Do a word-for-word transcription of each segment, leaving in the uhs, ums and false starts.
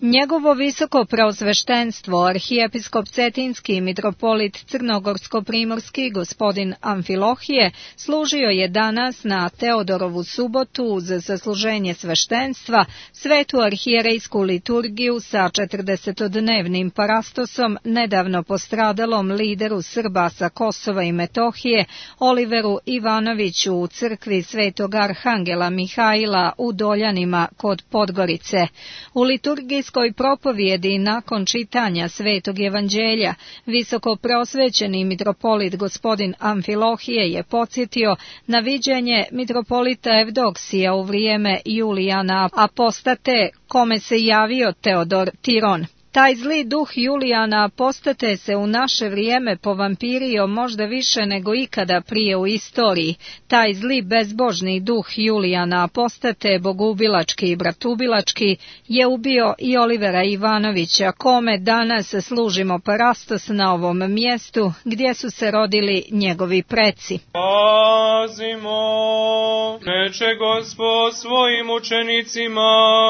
Njegovo visoko preosveštenstvo, arhijepiskop Cetinski i mitropolit Crnogorsko-primorski gospodin Amfilohije, služio je danas na Teodorovu subotu uz zasluženje sveštenstva svetu arhijerejsku liturgiju sa četrdesetodnevnim parastosom nedavno postradalom lideru Srba sa Kosova i Metohije, Oliveru Ivanoviću u crkvi Svetog Arhangela Mihajla u Doljanima kod Podgorice. U liturgiji propovijedi nakon čitanja Svetog evanđelja, visoko preosvećeni mitropolit gospodin Amfilohije je podsjetio na viđenje mitropolita Evdoksija u vrijeme Julijana Apostate, kome se javio Teodor Tiron. Taj zli duh Julijana Apostate se u naše vrijeme povampirio možda više nego ikada prije u istoriji. Taj zli bezbožni duh Julijana Apostate, bogubilački i bratubilački, je ubio i Olivera Ivanovića, kome danas služimo parastos na ovom mjestu gdje su se rodili njegovi preci. Pazimo, reče Gospod svojim učenicima,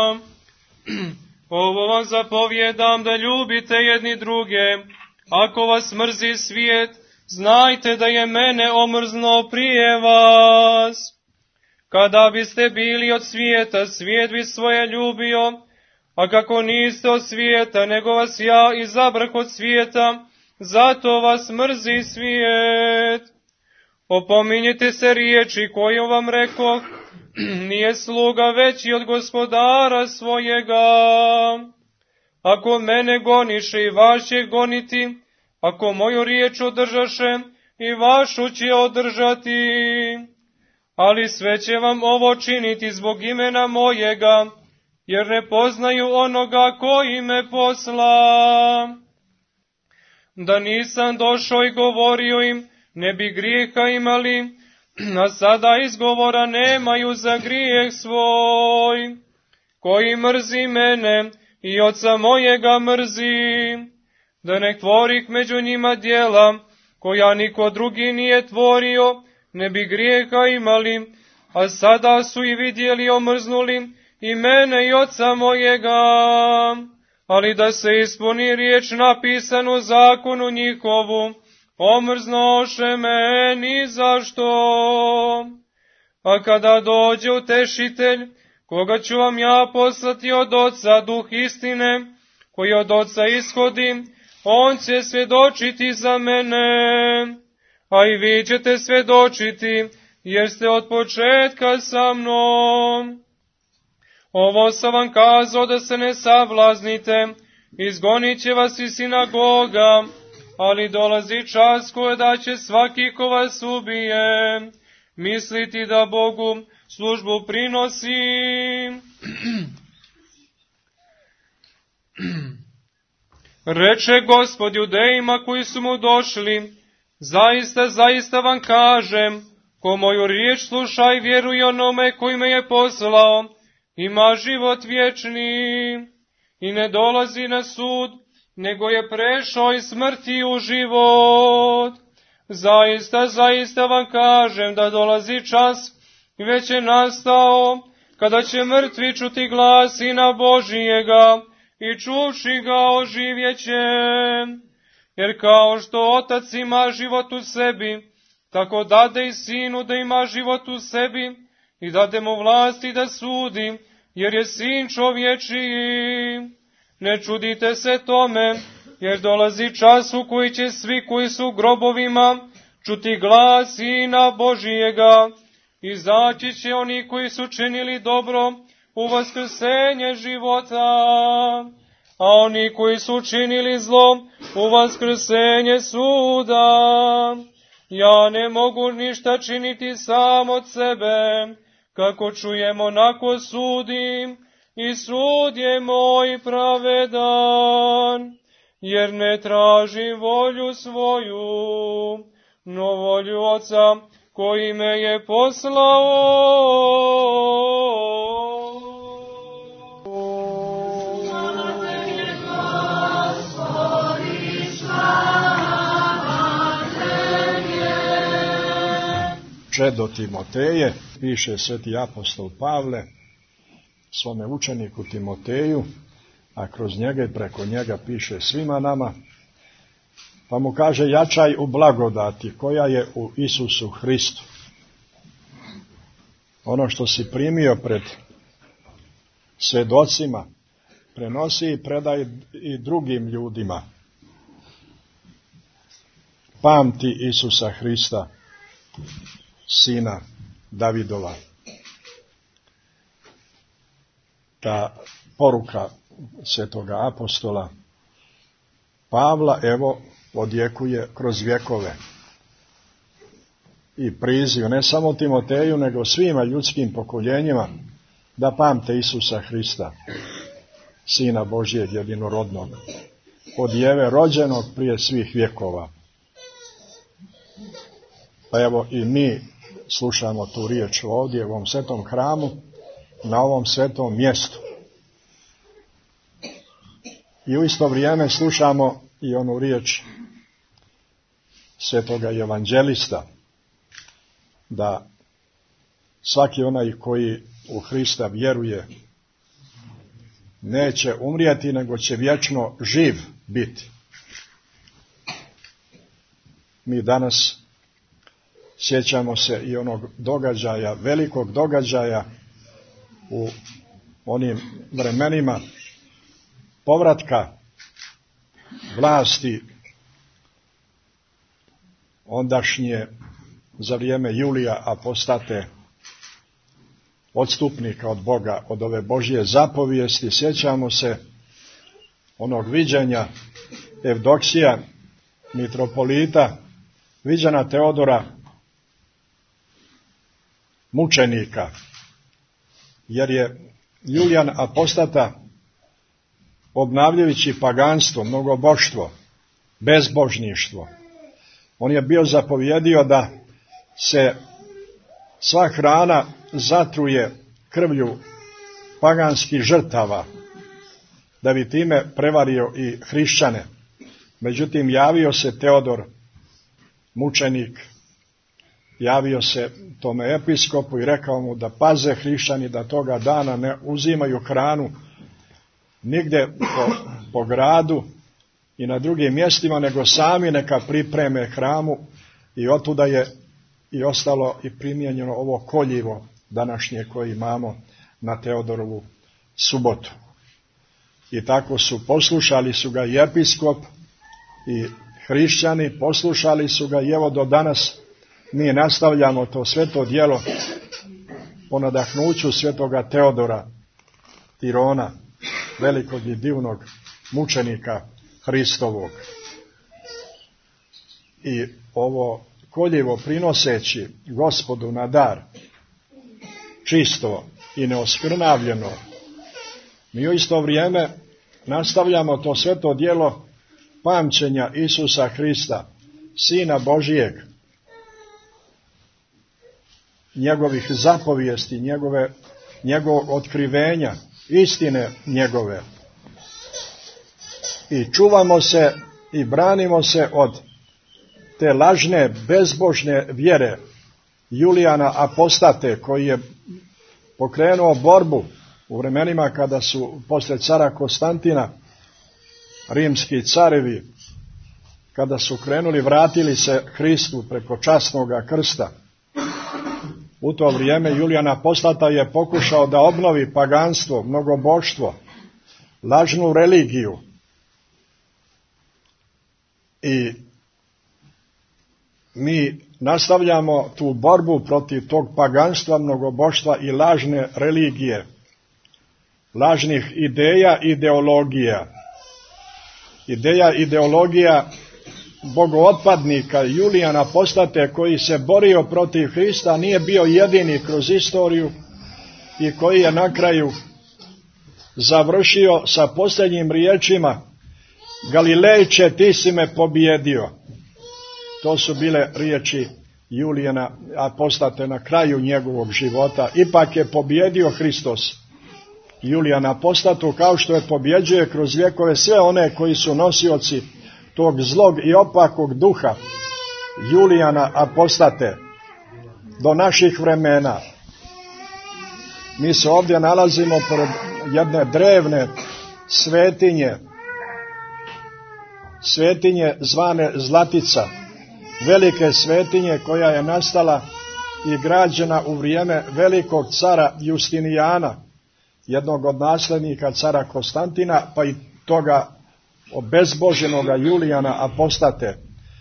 ovo vam zapovjedam da ljubite jedni druge. Ako vas mrzi svijet, znajte da je mene omrznuo prije vas. Kada biste bili od svijeta, svijet bi svoje ljubio, a kako niste od svijeta, nego vas ja izabrah od svijeta, zato vas mrzi svijet. Opominjite se riječi koju vam rekoh, nije sluga veći od gospodara svojega. Ako mene goniše, i vaš će goniti, ako moju riječ održaše, i vašu će održati. Ali sve će vam ovo činiti zbog imena mojega, jer ne poznaju onoga koji me posla. Da nisam došao i govorio im, ne bi grijeha imali, a sada izgovora nemaju za grijeh svoj. Koji mrzi mene i oca mojega mrzi, da nek tvorih među njima djela, koja niko drugi nije tvorio, ne bi grijeha imali, a sada su i vidjeli omrznuli i mene i oca mojega. Ali da se ispuni riječ napisanu u zakonu njihovu, omrznoše me ni zašto. A kada dođe utešitelj, koga ću vam ja poslati od Oca, duh istine, koji od Oca ishodi, on će svjedočiti za mene. A i vi ćete svjedočiti, jer ste od početka sa mnom. Ovo sam vam kazao da se ne savlaznite, izgonit će vas iz sinagoga, ali dolazi čas kada će svaki ko vas ubije misliti da Bogu službu prinosi. Reče Gospod Judejima koji su mu došli, zaista, zaista vam kažem, ko moju riječ sluša i vjeruje onome koji me je poslao, ima život vječni i ne dolazi na sud, nego je prešao iz smrti u život. Zaista, zaista vam kažem da dolazi čas, već je nastao, kada će mrtvi čuti glas Sina Božijega i čuvši ga oživjeće. Jer kao što Otac ima život u sebi, tako dade i Sinu da ima život u sebi i dade mu vlasti da sudi, jer je Sin čovječiji. Ne čudite se tome, jer dolazi čas u koji će svi koji su u grobovima čuti glas Sina Božijega. Izaći će oni koji su činili dobro u vaskrsenje života, a oni koji su činili zlo u vaskrsenje suda. Ja ne mogu ništa činiti sam od sebe, kako čujem onako sudim, i sud je moj pravedan, jer ne tražim volju svoju, no volju Oca koji me je poslao. Čedo Timoteje, piše sveti apostol Pavle svome učeniku Timoteju, a kroz njega i preko njega piše svima nama, pa mu kaže jačaj u blagodati koja je u Isusu Hristu. Ono što si primio pred svjedocima, prenosi i predaj i drugim ljudima. Pamti Isusa Hrista, sina Davidova. Ta poruka svetoga apostola Pavla, evo, odjekuje kroz vjekove i priziv ne samo Timoteju, nego svima ljudskim pokoljenjima da pamte Isusa Hrista, Sina Božjeg jedinorodnog, od Jeve rođenog prije svih vjekova. Pa evo i mi slušamo tu riječ ovdje u ovom svetom hramu, na ovom svetom mjestu. I u isto vrijeme slušamo i onu riječ svetoga evanđelista, da svaki onaj koji u Hrista vjeruje neće umrijeti, nego će vječno živ biti. Mi danas sjećamo se i onog događaja, velikog događaja u onim vremenima povratka vlasti ondašnje za vrijeme Julija Apostate, odstupnika od Boga, od ove Božje zapovijesti. Sjećamo se onog viđenja Evdoksija, mitropolita, viđena Teodora, mučenika, jer je Julijan Apostata, obnavljajući paganstvo, mnogoboštvo, bezbožništvo, on je bio zapovjedio da se sva hrana zatruje krvlju paganskih žrtava, da bi time prevario i hrišćane. Međutim, javio se Teodor, mučenik, javio se tome episkopu i rekao mu da paze hrišćani, da toga dana ne uzimaju hranu nigdje po, po gradu i na drugim mjestima, nego sami neka pripreme hramu, i otuda je i ostalo i primijenjeno ovo koljivo današnje koje imamo na Teodorovu subotu. I tako su poslušali su ga i episkop i hrišćani, poslušali su ga, i evo do danas mi nastavljamo to sveto djelo po nadahnuću svetoga Teodora Tirona, velikog i divnog mučenika Hristovog. I ovo koljivo prinoseći Gospodu na dar, čisto i neoskrnavljeno, mi u isto vrijeme nastavljamo to sveto djelo pamćenja Isusa Hrista, Sina Božijeg, njegovih zapovijesti, njegove, njegovog otkrivenja, istine njegove. I čuvamo se i branimo se od te lažne, bezbožne vjere Julijana Apostate, koji je pokrenuo borbu u vremenima kada su poslije cara Konstantina rimski carevi, kada su krenuli, vratili se Hristu preko časnoga krsta. U to vrijeme Julijan Apostata je pokušao da obnovi paganstvo, mnogoboštvo, lažnu religiju. I mi nastavljamo tu borbu protiv tog paganstva, mnogoboštva i lažne religije, lažnih ideja, ideologija. Ideja, ideologija bogootpadnika Julijana Apostate, koji se borio protiv Hrista, nije bio jedini kroz istoriju i koji je na kraju završio sa posljednjim riječima: Galilejče, ti si me pobijedio. To su bile riječi Julijana Apostate na kraju njegovog života. Ipak je pobijedio Hristos Julijana Apostatu, kao što je pobjeđuje kroz vjekove sve one koji su nosioci tog zlog i opakog duha Julijana Apostate do naših vremena. Mi se ovdje nalazimo pored jedne drevne svetinje, svetinje zvane Zlatica, velike svetinje koja je nastala i građena u vrijeme velikog cara Justinijana, jednog od naslednika cara Konstantina, pa i toga obezboženoga Julijana apostate.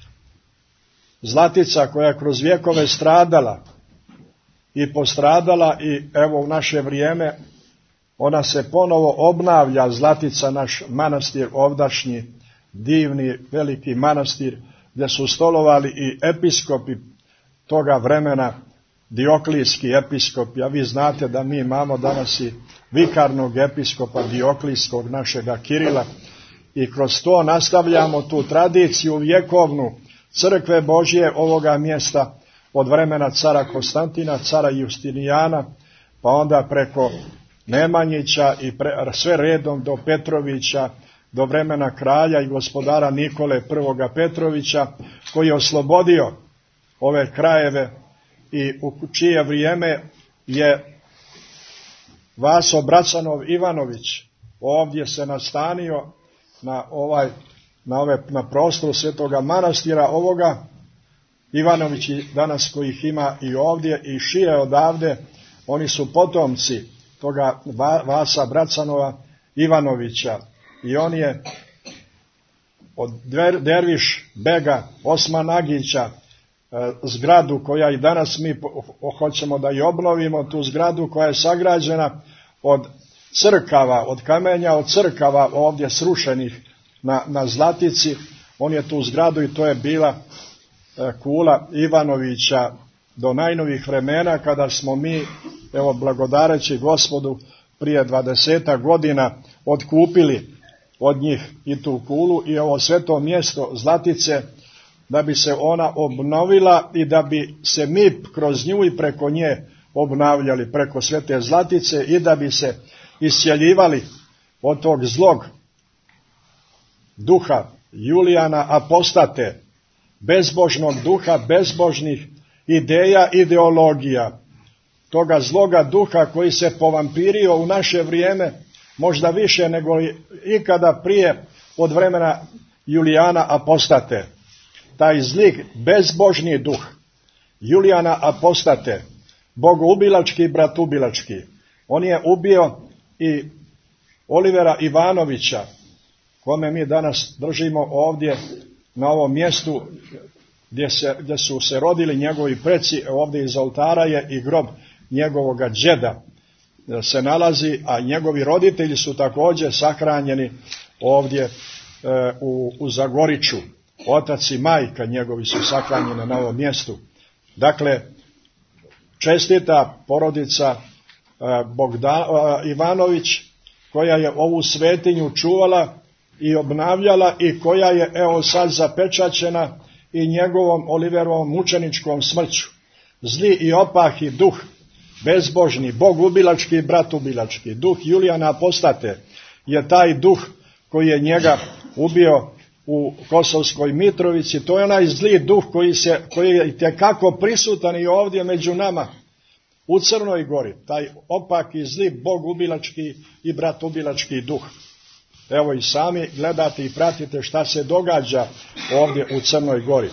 Zlatica koja je kroz vjekove stradala i postradala i evo u naše vrijeme ona se ponovo obnavlja, Zlatica, naš manastir ovdašnji, divni veliki manastir gdje su stolovali i episkopi toga vremena, Dioklijski episkop. A vi znate da mi imamo danas i vikarnog episkopa Dioklijskog, našega Kirila, i kroz to nastavljamo tu tradiciju vjekovnu crkve Božje ovoga mjesta od vremena cara Konstantina, cara Justinijana, pa onda preko Nemanjića i pre, sve redom do Petrovića, do vremena kralja i gospodara Nikole I. Petrovića, koji je oslobodio ove krajeve i u čije vrijeme je Vaso Bracanov Ivanović ovdje se nastanio na ovaj na ove na prostoru Svetoga manastira ovoga. Ivanovići danas kojih ima i ovdje i šire odavde, oni su potomci toga Vasa Bracanova Ivanovića, i on je od Derviš Bega Osman Agića zgradu koja i danas mi hoćemo da i obnovimo, tu zgradu koja je sagrađena od crkava, od kamenja od crkava ovdje srušenih na, na Zlatici. On je tu zgradu, i to je bila kula Ivanovića do najnovih vremena, kada smo mi, evo blagodareći Gospodu, prije dvadesetak godina otkupili od njih i tu kulu i ovo sveto mjesto Zlatice, da bi se ona obnovila i da bi se mi kroz nju i preko nje obnavljali, preko svete Zlatice, i da bi se isceljivali od tog zlog duha Julijana apostate, bezbožnog duha, bezbožnih ideja, ideologija, toga zloga duha koji se povampirio u naše vrijeme, možda više nego ikada prije od vremena Julijana apostate. Taj zli bezbožni duh Julijana apostate, bogoubilački i bratubilački, on je ubio i Olivera Ivanovića, kome mi danas držimo ovdje na ovom mjestu gdje, se, gdje su se rodili njegovi preci. Ovdje iz oltara je i grob njegovoga džeda se nalazi, a njegovi roditelji su također sahranjeni ovdje e, u, u Zagoriću. Otac i majka njegovi su sahranjeni na ovom mjestu. Dakle, čestita porodica e, Bogdan, e, Ivanović, koja je ovu svetinju čuvala i obnavljala i koja je evo sad zapečaćena i njegovom Oliverovom mučeničkom smrću. Zli i opahi duh, bezbožni, bogubilački i bratubilački, duh Julijana apostate je taj duh koji je njega ubio u Kosovskoj Mitrovici. To je onaj zli duh koji, se, koji je itekako prisutan i ovdje među nama u Crnoj Gori, taj opaki, zli, bogubilački i bratubilački duh. Evo i sami gledate i pratite šta se događa ovdje u Crnoj Gori.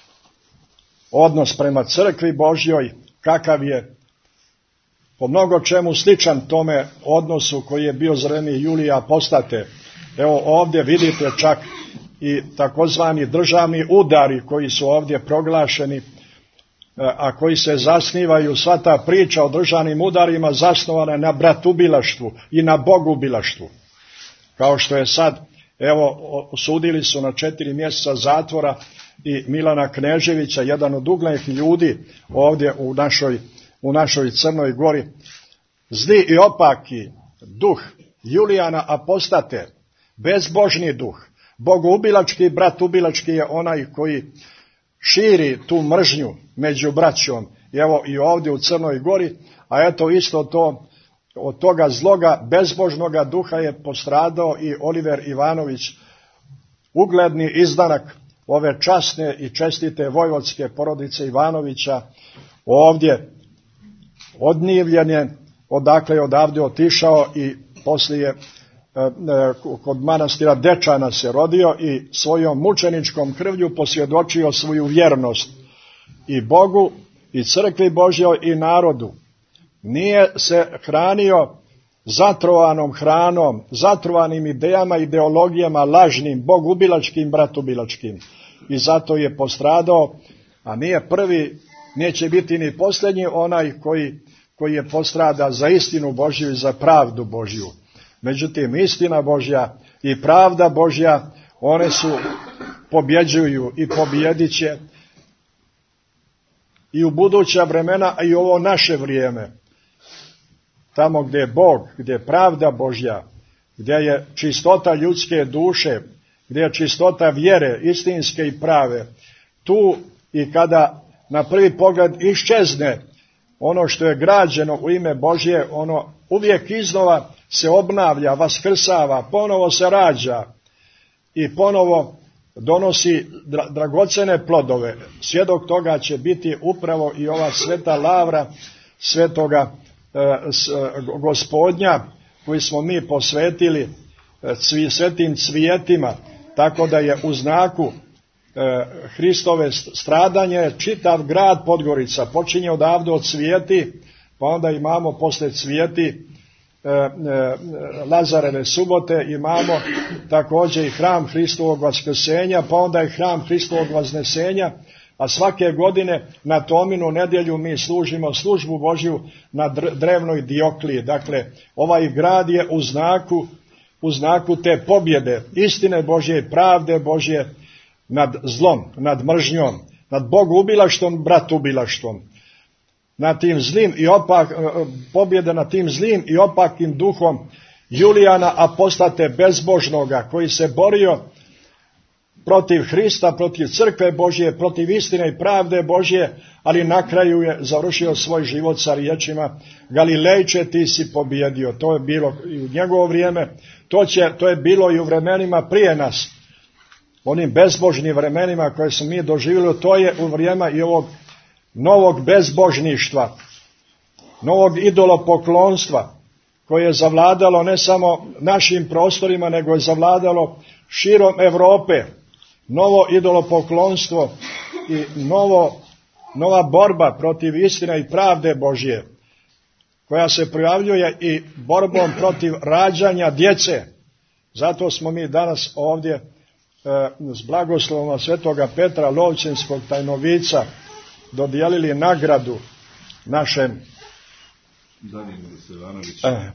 Odnos prema crkvi Božjoj, kakav je po mnogo čemu sličan tome odnosu koji je bio za vrijeme Julija apostate. Evo ovdje vidite čak i takozvani državni udari koji su ovdje proglašeni, a koji se zasnivaju, sva ta priča o državnim udarima zasnovana na bratubilaštvu i na bogubilaštvu. Kao što je sad, evo, osudili su na četiri mjeseca zatvora i Milana Kneževića, jedan od uglednih ljudi ovdje u našoj, u našoj Crnoj Gori. Zli i opaki duh Julijana apostate, bezbožni duh, bogoubilački i bratubilački je onaj koji širi tu mržnju među braćom. Evo i ovdje u Crnoj Gori, a eto isto to, od toga zloga bezbožnoga duha je postradao i Oliver Ivanović, ugledni izdanak ove časne i čestite vojvodske porodice Ivanovića, ovdje odnivljen je, odakle je odavde otišao i poslije kod manastira Dečana se rodio i svojom mučeničkom krvlju posvjedočio svoju vjernost i Bogu, i crkvi Božjoj, i narodu. Nije se hranio zatrovanom hranom, zatrovanim idejama, ideologijama, lažnim, bogubilačkim, bratubilačkim. I zato je postradao, a nije prvi, neće biti ni posljednji onaj koji, koji je postrada za istinu Božju i za pravdu Božju. Međutim, istina Božja i pravda Božja, one su pobjeđuju i pobjedit će i u buduća vremena, a i ovo naše vrijeme. Tamo gdje je Bog, gdje je pravda Božja, gdje je čistota ljudske duše, gdje je čistota vjere, istinske i prave, tu i kada na prvi pogled iščezne ono što je građeno u ime Božje, ono uvijek iznova se obnavlja, vaskrsava, ponovo se rađa i ponovo donosi dragocene plodove. Svjedok toga će biti upravo i ova sveta lavra svetoga e, s, Gospodnja, koji smo mi posvetili e, cvi, svetim cvijetima, tako da je u znaku e, Hristove stradanje čitav grad Podgorica počinje odavde od cvijeti, pa onda imamo posle cvijeti e, e, Lazareve subote, imamo također i hram Hristovog vaskrsenja, pa onda i hram Hristovog vaznesenja, a svake godine na Tominu nedjelju mi služimo službu Božju na drevnoj Diokliji. Dakle, ovaj grad je u znaku, u znaku te pobjede, istine Božje i pravde Božje nad zlom, nad mržnjom, nad bogubilaštvom, bratubilaštvom, nad tim zlim i opak, pobjede nad tim zlim i opakim duhom Julijana apostate bezbožnoga, koji se borio protiv Hrista, protiv crkve Božje, protiv istine i pravde Božje, ali na kraju je završio svoj život sa riječima: Galilejče, ti si pobjedio. To je bilo i u njegovo vrijeme, to, će, to je bilo i u vremenima prije nas, onim bezbožnim vremenima koje smo mi doživjeli. To je u vrijeme i ovog novog bezbožništva, novog idolopoklonstva, koje je zavladalo ne samo našim prostorima, nego je zavladalo širom Europe. Novo idolopoklonstvo i novo, nova borba protiv istine i pravde Božje, koja se projavljuje i borbom protiv rađanja djece. Zato smo mi danas ovdje e, s blagoslovom svetoga Petra Lovćenskog tajnovica dodijelili nagradu našem e, e,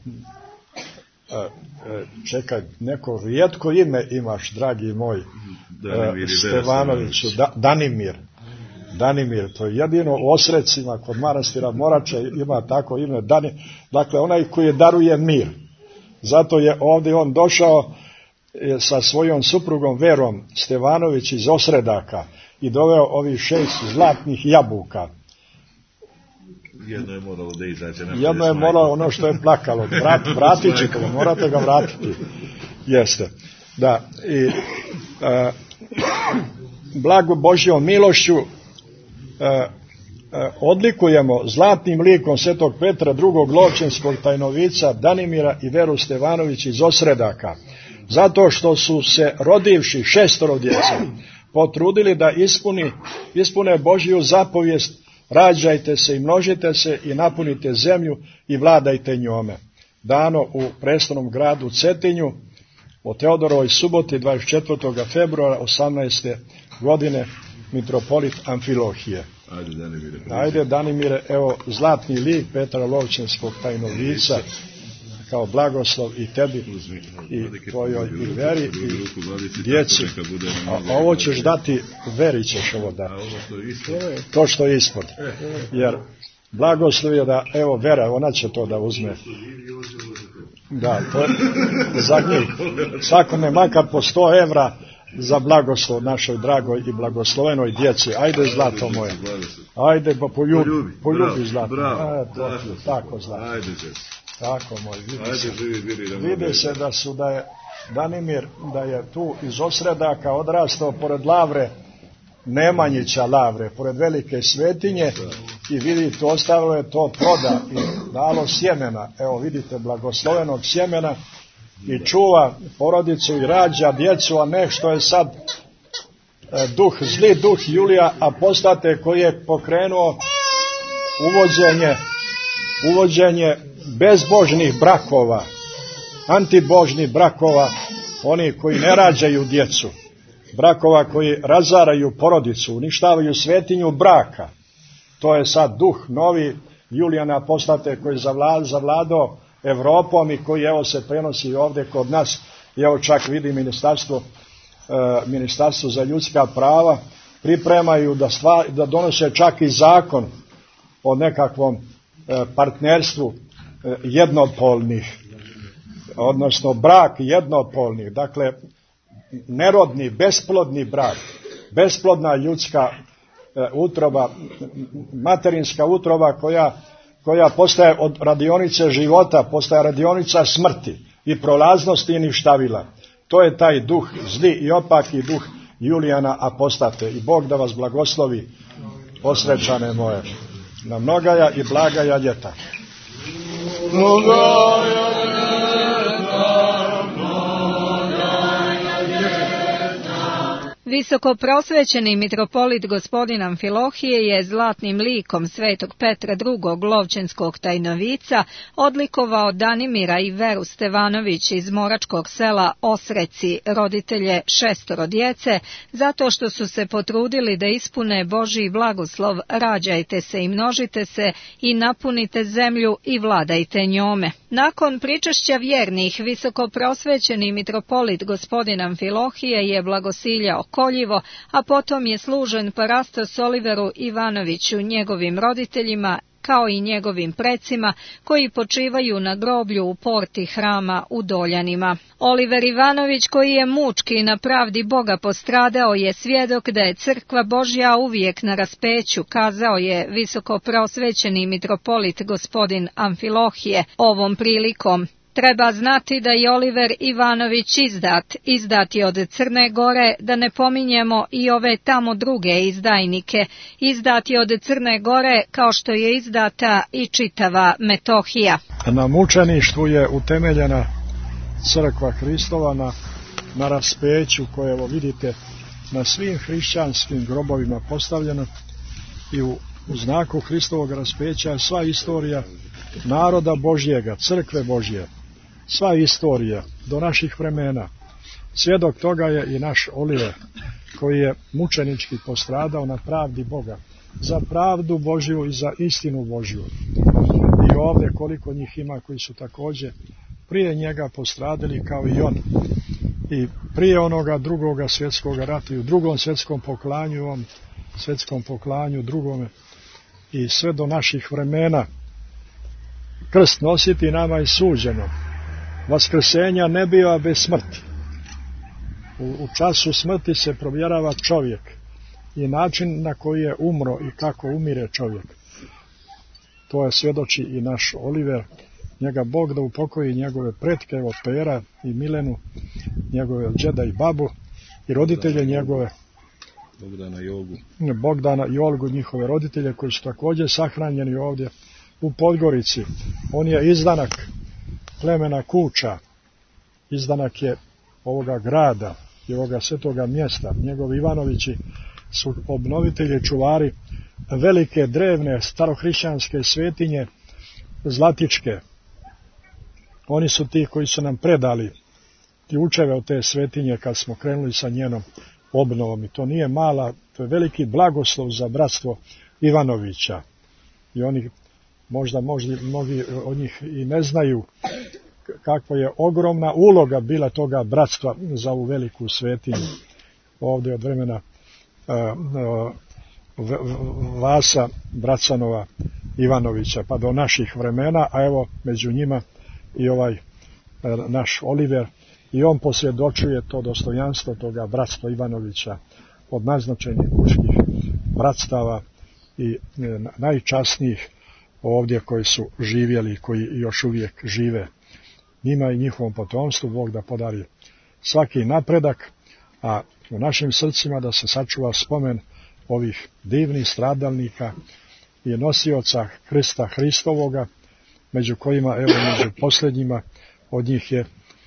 čekaj, neko rijetko ime imaš, dragi moj e, Stevanoviću, da, Danimir. Danimir, to je jedino u Osrecima kod manastira Morače ima tako ime. Dani, dakle, onaj koji daruje mir. Zato je ovdje on došao e, sa svojom suprugom Verom Stevanović iz Osredaka i doveo ovih šest zlatnih jabuka. Jedno je moralo da izađe. Jedno je moralo ono što je plakalo. Vrat, vratit ćete ga, morate ga vratiti. Jeste. Da. I e, blago Božjom milošću e, e, odlikujemo zlatnim likom svetog Petra drugog Lovćenskog tajnovica Danimira i Veru Stevanović iz Osredaka. Zato što su se rodivši šestoro djece potrudili da ispuni, ispune Božju zapovijest: rađajte se i množite se i napunite zemlju i vladajte njome. Dano u prestolnom gradu Cetinju o Teodorovoj suboti dvadeset četvrtog februara osamnaeste godine, mitropolit Amfilohije. Ajde Danimire, Ajde Danimire, evo zlatni lik Petra Lovćenskog tajnovica kao blagoslov i tebi i tvojoj i Veri i djeci. A ovo ćeš dati, Veri ćeš ovo dati. To što je ispod. Jer blagoslov je da, evo Vera, ona će to da uzme. Da, to je za njih. Svakome makar po sto evra za blagoslov našoj dragoj i blagoslovenoj djeci. Ajde, zlato moje. Ajde, pa poljubi, poljubi zlato. Tako zlato. Tako moj, vidi se, vidi se da su da je Danimir, da je tu iz Osredaka odrastao pored Lavre, Nemanjića Lavre, pored velike svetinje, i vidite, ostalo je to ploda i dalo sjemena. Evo vidite, blagoslovenog sjemena i čuva porodicu i rađa djecu, a ne što je sad duh, zli duh Julija Apostate koji je pokrenuo uvođenje, uvođenje bezbožnih brakova, antibožnih brakova, oni koji ne rađaju djecu, brakova koji razaraju porodicu, uništavaju svetinju braka. To je sad duh novi Julijana Apostate koji je zavladao Evropom i koji evo se prenosi ovdje kod nas. I evo čak vidi ministarstvo, e, ministarstvo za ljudska prava pripremaju da, stvar, da donose čak i zakon o nekakvom e, partnerstvu e, jednopolnih, odnosno brak jednopolnih, dakle nerodni, besplodni brak, besplodna ljudska e, utroba, materinska utroba koja, koja postaje od radionice života, postaje radionica smrti i prolaznosti i ništavila. To je taj duh zli i opaki duh Julijana Apostate. I Bog da vas blagoslovi, osrećane moje, na mnogaja i blagaja ljeta. Mnogaja Visokoprosvećeni mitropolit gospodin Amfilohije je zlatnim likom svetog Petra drugog lovčenskog tajnovica odlikovao Danimira i Veru Stevanović iz moračkog sela Osreci, roditelje šestoro djece, zato što su se potrudili da ispune Božji blagoslov: rađajte se i množite se i napunite zemlju i vladajte njome. Nakon pričašća vjernih, visokoprosvećeni mitropolit gospodin Amfilohije je blagosiljao koljivo, a potom je služen parastos Oliveru Ivanoviću, njegovim roditeljima, kao i njegovim precima, koji počivaju na groblju u porti hrama u Doljanima. Oliver Ivanović, koji je mučki na pravdi Boga postradao, je svjedok da je crkva Božja uvijek na raspeću, kazao je visokoprosvećeni mitropolit gospodin Amfilohije ovom prilikom. Treba znati da je Oliver Ivanović izdat, izdat je od Crne Gore, da ne pominjemo i ove tamo druge izdajnike. Izdat je od Crne Gore kao što je izdata i čitava Metohija. Na mučeništvu je utemeljena crkva Hristova na, na raspeću koje evo vidite na svim hrišćanskim grobovima postavljeno i u, u znaku Hristovog raspeća je sva istorija naroda Božjega, crkve Božje. Sva istorija do naših vremena. Svjedok toga je i naš Oliver, koji je mučenički postradao na pravdi Boga, za pravdu Božju i za istinu Božju. I ovdje koliko njih ima koji su također prije njega postradili kao i on. I prije onoga drugoga svjetskog rata i u drugom svjetskom poklanju, ovom svjetskom poklanju drugome i sve do naših vremena. Krst nositi nama je suđeno. Vaskrsenja ne biva bez smrti. U, u času smrti se provjerava čovjek i način na koji je umro i kako umire čovjek. To je svjedoči i naš Oliver. Njega Bog da upokoji njegove pretke, evo Pera i Milenu, njegove džeda i babu i roditelje njegove. Bogdana i Olgu. Bogdana i Olgu, njihove roditelje koji su također sahranjeni ovdje u Podgorici. On je izdanak plemena Kuča, izdanak je ovoga grada i ovoga svetoga mjesta. Njegovi Ivanovići su obnovitelji, čuvari velike drevne starohrišćanske svetinje Zlatičke. Oni su ti koji su nam predali ključeve od te svetinje kad smo krenuli sa njenom obnovom. I to nije mala, to je veliki blagoslov za bratstvo Ivanovića. I oni možda možda mnogi od njih i ne znaju kakva je ogromna uloga bila toga bratstva za ovu veliku svetinju. Ovdje od vremena uh, uh, Vasa Bracanova Ivanovića pa do naših vremena, a evo među njima i ovaj uh, naš Oliver, i on posvjedočuje to dostojanstvo toga bratstva Ivanovića od najznačajnijih muških bratstava i uh, najčasnijih ovdje koji su živjeli i koji još uvijek žive. Njima i njihovom potomstvu Bog da podari svaki napredak, a u našim srcima da se sačuva spomen ovih divnih stradalnika i nosioca Krista Hristovoga, među kojima, evo među posljednjima od njih je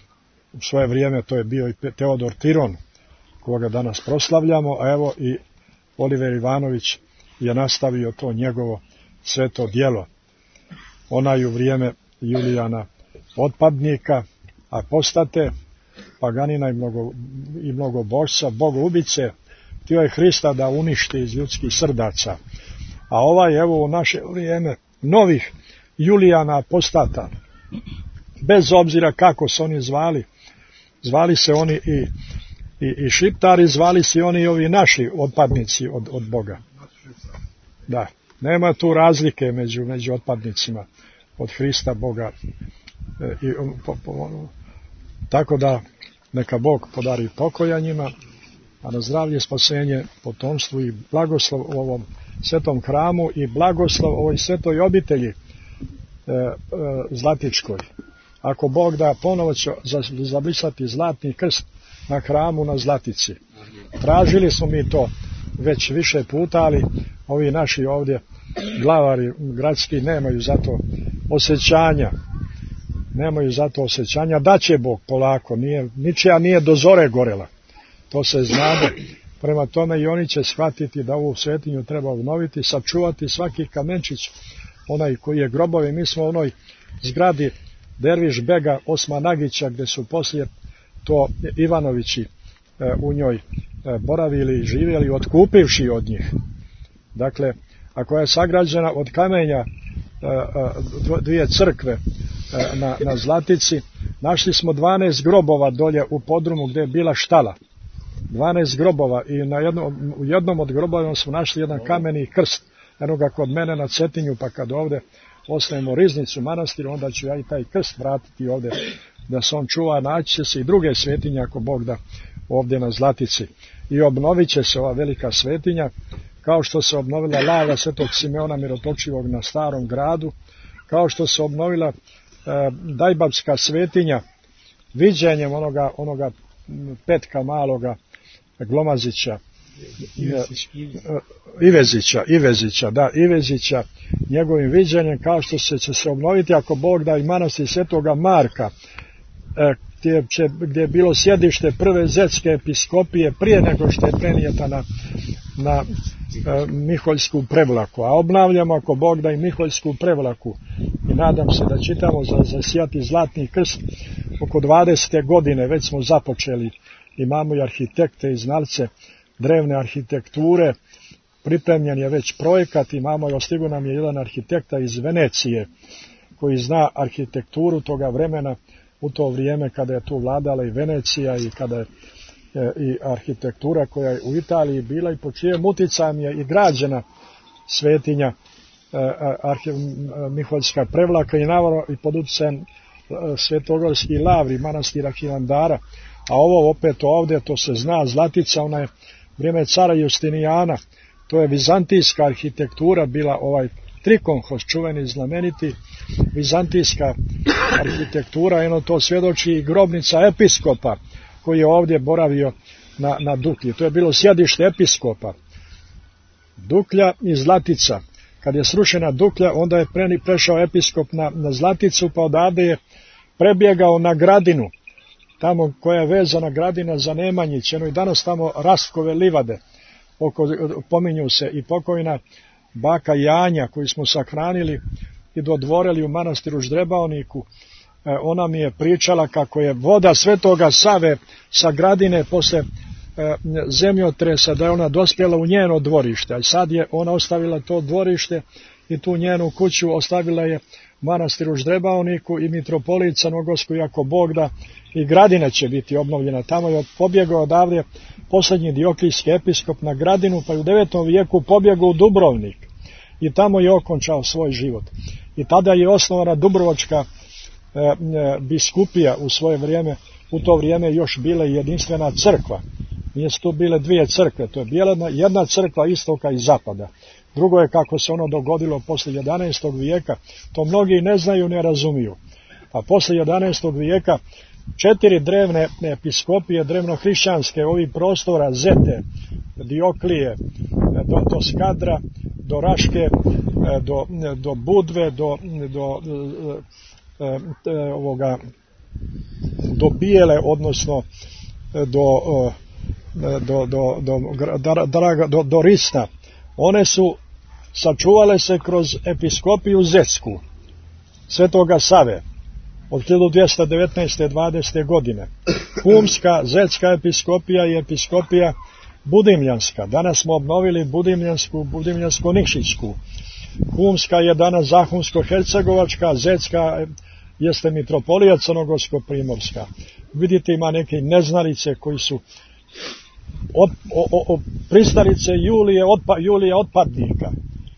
u svoje vrijeme to je bio i Teodor Tiron, koga danas proslavljamo, a evo i Oliver Ivanović je nastavio to njegovo sveto djelo. Onaj u vrijeme Julijana otpadnika, apostate, paganina i mnogo, i mnogo božca, bogoubice, htio je Hrista da uništi iz ljudskih srdaca. A ovaj, evo, u naše vrijeme novih Julijana apostata, bez obzira kako se oni zvali, zvali se oni i, i, i šiptari, zvali se oni i ovi naši otpadnici od, od Boga. Da, nema tu razlike među, među otpadnicima od Hrista Boga. E, i, po, po, tako da neka Bog podari pokoja njima, a na zdravlje, spasenje, potomstvu i blagoslov u ovom svetom hramu i blagoslov ovoj svetoj obitelji e, e, Zlatičkoj. Ako Bog da, ponovo će zabrisati zlatni krst na hramu na Zlatici. Tražili smo mi to već više puta, ali ovi naši ovdje glavari gradski nemaju za to osjećanja. Nemaju za to osjećanja. Da će Bog polako, nije, ničija nije do zore gorela. To se znade. Prema tome i oni će shvatiti da ovu svetinju treba obnoviti, sačuvati svaki kamenčić, onaj koji je grobovi. Mi smo u onoj zgradi Derviš Bega Osmanagića, gdje su poslije to Ivanovići e, u njoj e, boravili i živjeli, otkupivši od njih. Dakle, ako je sagrađena od kamenja e, e, dvije crkve e, na, na Zlatici, našli smo dvanaest grobova dolje u podrumu gdje je bila štala. dvanaest grobova i na jednom, u jednom od grobova smo našli jedan kameni krst, jednoga kod mene na Cetinju, pa kad ovdje ostajemo riznicu manastiru, onda ću ja i taj krst vratiti ovdje da se on čuva, naći će se i druge svetinje ako Bog da ovdje na Zlatici. I obnovit će se ova velika svetinja, kao što se obnovila lava Svetog Simeona Mirotočivog na Starom gradu, kao što se obnovila e, Dajbabska svetinja viđenjem onoga, onoga Petka maloga Glomazića, Ivezića, Ivezića, da, Ivezića, njegovim viđenjem, kao što se će se obnoviti ako Bog da i manastir Svetoga Marka, gdje, će, gdje je bilo sjedište prve zetske episkopije prije nego što je prenijeta na, na e, Miholjsku prevlaku, a obnavljamo ako Bog da i Miholjsku prevlaku i nadam se da čitamo za, za sjati zlatni krst oko dvadesete godine, već smo započeli, imamo i arhitekte i znalce drevne arhitekture, pripremljen je već projekat, imamo i ostigo nam je jedan arhitekta iz Venecije koji zna arhitekturu toga vremena, u to vrijeme kada je tu vladala i Venecija i kada je e, i arhitektura koja je u Italiji bila i po čijem uticajem je i građena svetinja e, arhi, Miholjska prevlaka i naravno i pod uticajem e, Svetogorski lavri manastira Hilandara, a ovo opet ovdje to se zna, Zlatica, ona je vrijeme cara Justinijana, to je vizantijska arhitektura bila, ovaj trikonhos čuveni znameniti, vizantijska arhitektura, eno to svjedoči i grobnica episkopa koji je ovdje boravio na, na Duklji. To je bilo sjedište episkopa. Duklja i Zlatica. Kad je srušena Duklja, onda je preni prešao episkop na, na Zlaticu, pa odavde je prebjegao na Gradinu, tamo koja je vezana Gradina za Nemanjić, eno i danas tamo Rastkove livade, oko, pominju se i pokojna baka Janja koju smo sahranili i dodvorili u manastiru Ždrebaoniku. E, ona mi je pričala kako je voda Svetoga Save sa Gradine posle e, zemljotresa, da je ona dospjela u njeno dvorište, a sad je ona ostavila to dvorište i tu njenu kuću ostavila je manastiru Ždrebaoniku i mitropolit Crnogorskoj, ako Bog da, i Gradina će biti obnovljena. Tamo je pobjegao odavde posljednji Dioklijski episkop na Gradinu, pa je u devetom vijeku pobjegao u Dubrovnik i tamo je okončao svoj život. I tada je osnovana Dubrovačka e, e, biskupija u svoje vrijeme, u to vrijeme još bila jedinstvena crkva. Nije su tu bile dvije crkve, to je bila jedna crkva istoka i zapada. Drugo je kako se ono dogodilo poslije jedanaestog vijeka, to mnogi ne znaju, ne razumiju. A poslije jedanaestog vijeka četiri drevne episkopije, drevnohrišćanske, ovih prostora, Zete, Dioklije, do, do Skadra, do Raške, do, do Budve, do, do e, e, ovoga do Bijele, odnosno do, do, do, do, do, do, do Risna, one su sačuvale se kroz episkopiju Zetsku Svetoga Save od hiljadu dvjesto devetnaeste dvadesete godine. Humska, Zetska episkopija i episkopija Budimljanska. Danas smo obnovili Budimljansku, Budimljansko-Nikšićsku. Humska je danas Zahumsko-Hercegovačka, Zetska jeste mitropolija Crnogorsko-Primorska. Vidite, ima neke neznalice koji su od, o, o, pristalice Julije, otpa, Julije otpadnika.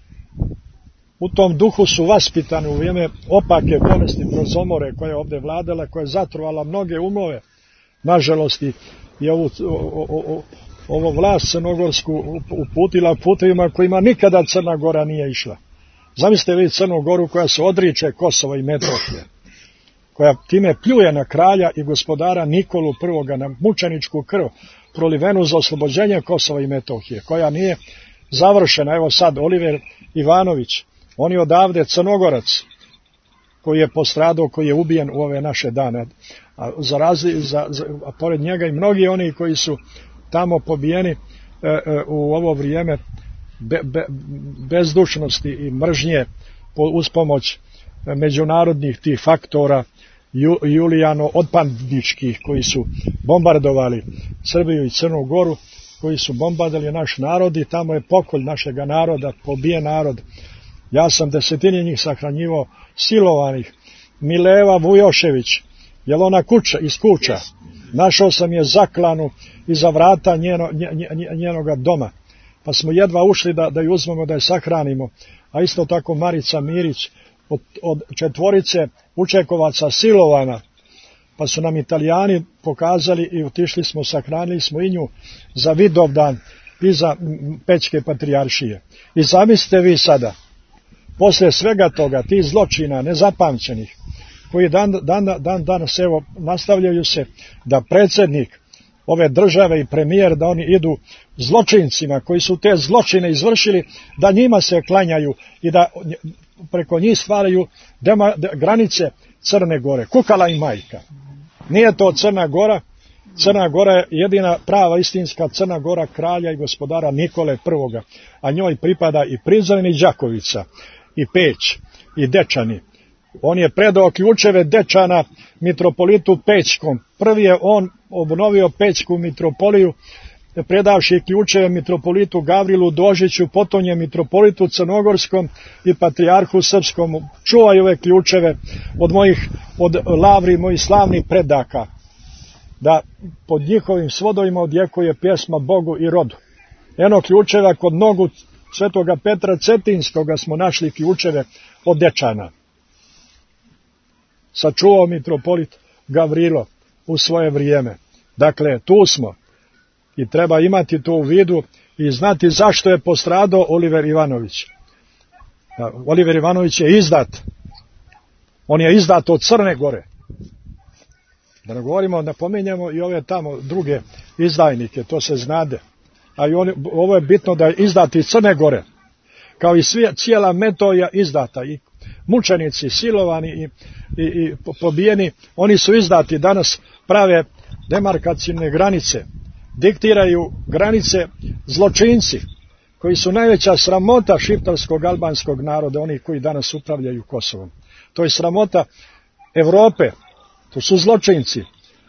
U tom duhu su vaspitani u vrijeme opake bolesti prozomore koja je ovdje vladala, koja je zatruvala mnoge umove. Nažalost, je ovu, o, o, o, ovo vlast crnogorsku uputila putevima kojima nikada Crna Gora nije išla. Zamislite vi Crnu Goru koja se odriče Kosova i Metohije, koja time pljuje na kralja i gospodara Nikolu I. na mučeničku krv prolivenu za oslobođenje Kosova i Metohije, koja nije završena. Evo sad Oliver Ivanović, on je odavde Crnogorac, koji je postradao, koji je ubijen u ove naše dane. A, za razli, za, za, a pored njega i mnogi oni koji su tamo pobijeni e, e, u ovo vrijeme be, be, bezdušnosti i mržnje po, uz pomoć e, međunarodnih tih faktora ju, Julijano otpadničkih koji su bombardovali Srbiju i Crnu Goru, koji su bombardovali naš narod i tamo je pokolj našega naroda, pobijen narod. Ja sam desetine njih sahranjivao, silovanih. Mileva Vujošević, jel ona kuća, iz kuća? Našao sam je zaklanu iza vrata njeno, nje, njenoga doma. Pa smo jedva ušli da, da ju uzmemo, da je sahranimo. A isto tako Marica Mirić, od, od četvorice učekovaca silovana. Pa su nam Italijani pokazali i otišli smo, sahranili smo i nju za Vidovdan iza Pećke patrijaršije. I zamislite vi sada, poslije svega toga, tih zločina nezapamćenih, koji dan, dan, dan danas evo nastavljaju se, da predsjednik ove države i premijer, da oni idu zločincima koji su te zločine izvršili, da njima se klanjaju i da preko njih stvaraju dema, de, granice Crne Gore. Kukala i majka. Nije to Crna Gora. Crna Gora je jedina prava istinska Crna Gora kralja i gospodara Nikole I. A njoj pripada i Prizren i Đakovica, i Peć, i Dečani. On je predao ključeve Dečana mitropolitu Pećkom. Prvi je on obnovio Pećku mitropoliju, predavši ključeve mitropolitu Gavrilu Dožiću, potom je mitropolitu Crnogorskom i patrijarhu Srpskom. Čuvaj ove ključeve od mojih, od lavri mojih slavnih predaka, da pod njihovim svodovima odjekuje pjesma Bogu i rodu. Eno ključeva kod nogu Svetoga Petra Cetinskoga smo našli ključeve od Dečana. Sačuvao mitropolit Gavrilo u svoje vrijeme. Dakle, tu smo i treba imati to u vidu i znati zašto je postradao Oliver Ivanović. Oliver Ivanović je izdat. On je izdat od Crne Gore. Da ne govorimo, napominjemo i ove tamo druge izdajnike, to se znade. A i on, ovo je bitno da je izdat iz Crne Gore. Kao i svi, cijela Metohija izdata. I mučenici, silovani i, i, i pobijeni, oni su izdati. Danas prave demarkacijne granice. Diktiraju granice zločinci, koji su najveća sramota šiptarskog albanskog naroda, oni koji danas upravljaju Kosovom. To je sramota Evrope. To su zločinci.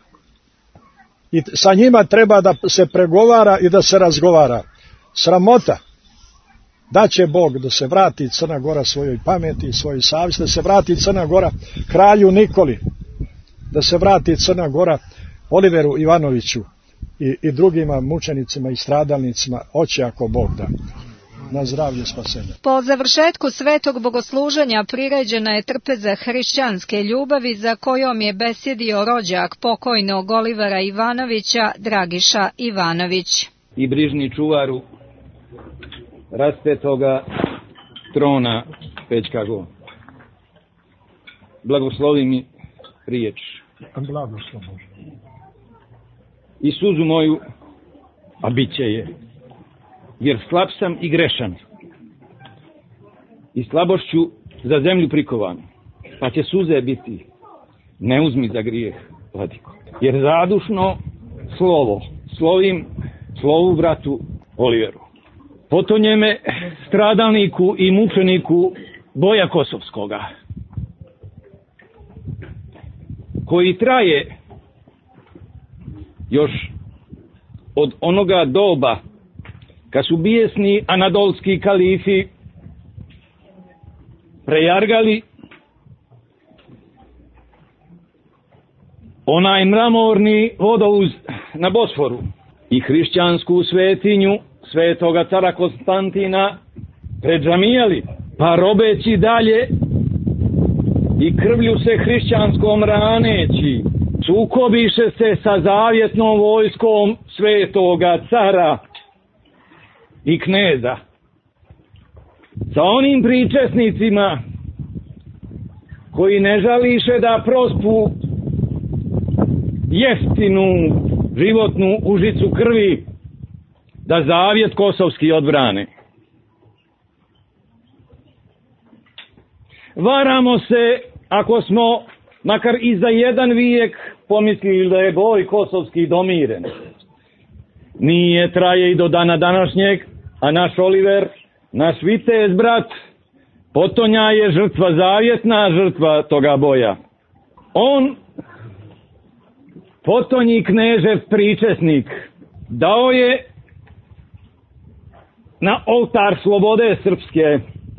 I sa njima treba da se pregovara i da se razgovara. Sramota. Da će Bog da se vrati Crna Gora svojoj pameti i svojoj savjesti, da se vrati Crna Gora kralju Nikoli, da se vrati Crna Gora Oliveru Ivanoviću i, i drugima mučenicima i stradalnicima, hoće ako Bog da. Na zdravlje spasenja. Po završetku svetog bogosluženja priređena je trpeza hrišćanske ljubavi za kojom je besjedio rođak pokojnog Olivera Ivanovića, Dragiša Ivanović. I brižni čuvaru raspetoga trona Pećka Go. Blagoslovi mi riječ. Blagoslovi. I suzu moju, a bit će je, jer slab sam i grešan, i slabošću za zemlju prikovan, pa će suze biti, ne uzmi za grijeh, vladiko. Jer zadušno slovo, slovim slovu bratu Oliveru. Potonje me stradalniku i mučeniku Boja Kosovskoga, koji traje još od onoga doba kad su bijesni anadolski kalifi prejargali onaj mramorni vodouz na Bosforu i hrišćansku svetinju svetoga cara Konstantina predžamijali, pa robeći dalje i krvlju se hrišćanskom raneći, sukobiše se sa zavjetnom vojskom svetoga cara i kneza, sa onim pričesnicima koji ne žališe da prospu jeftinu životnu užicu krvi da zavjet kosovski odbrane. Varamo se ako smo makar i za jedan vijek pomislili da je boj kosovski domiren. Nije, traje i do dana današnjeg, a naš Oliver, naš vitez brat, potonja je žrtva, zavjetna žrtva toga boja. On, potonji knežev pričesnik, dao je na oltar slobode srpske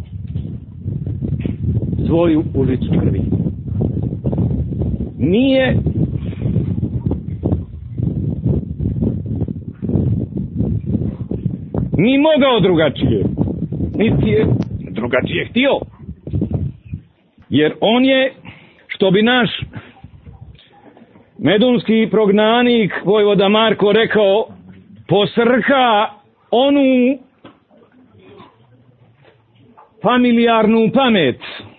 svoju užicu krvi. Nije ni mogao drugačije, niti je drugačije htio, jer on je, što bi naš medunski prognanik vojvoda Marko rekao, posrka onu familijarnu pamet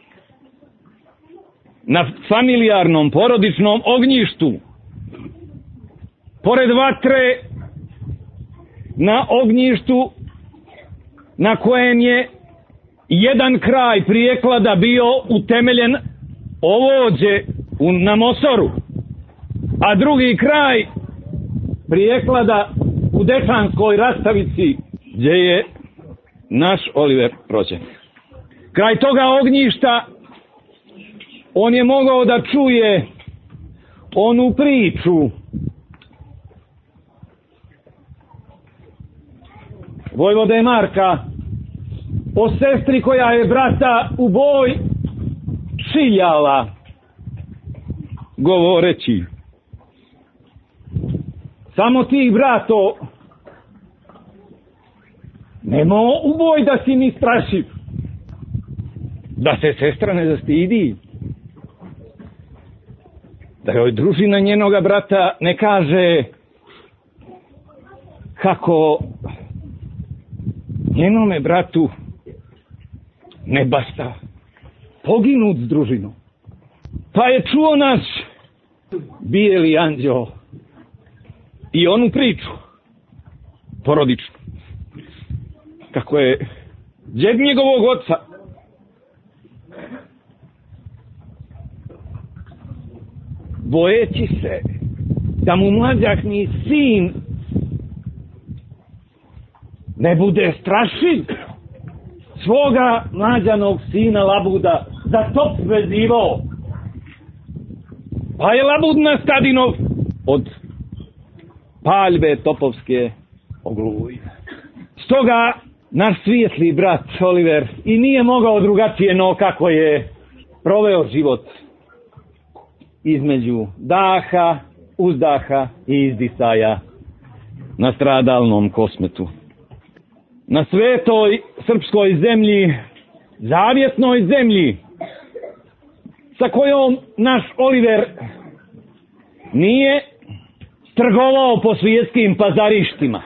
na familijarnom porodičnom ognjištu, pored vatre, na ognjištu na kojem je jedan kraj prijeklada bio utemeljen ovođe u, na Mosoru, a drugi kraj prijeklada u Dečanskoj rastavici gdje je naš Oliver rođen. Kraj toga ognjišta on je mogao da čuje onu priču vojvode Marka o sestri koja je brata u boj čiljala, govoreći: samo ti, brato, nemo u boj da si mi strašiv, da se sestra ne zastidi, da joj družina njenoga brata ne kaže kako njenome bratu ne basta poginut s družinom. Pa je čuo naš bijeli anđeo i onu priču porodičnu, kako je djed njegovog oca bojeći se da mu mlađahni sin ne bude strašiv, svoga mlađanog sina Labuda za top vezivao, pa je Labud na Stadinov od paljbe topovske ogluvio. Stoga naš svijetli brat Oliver i nije mogao drugačije no kako je proveo život između daha, uzdaha i izdisaja na stradalnom Kosmetu. Na svetoj srpskoj zemlji, zavjetnoj zemlji, sa kojom naš Oliver nije trgovao po svjetskim pazarištima.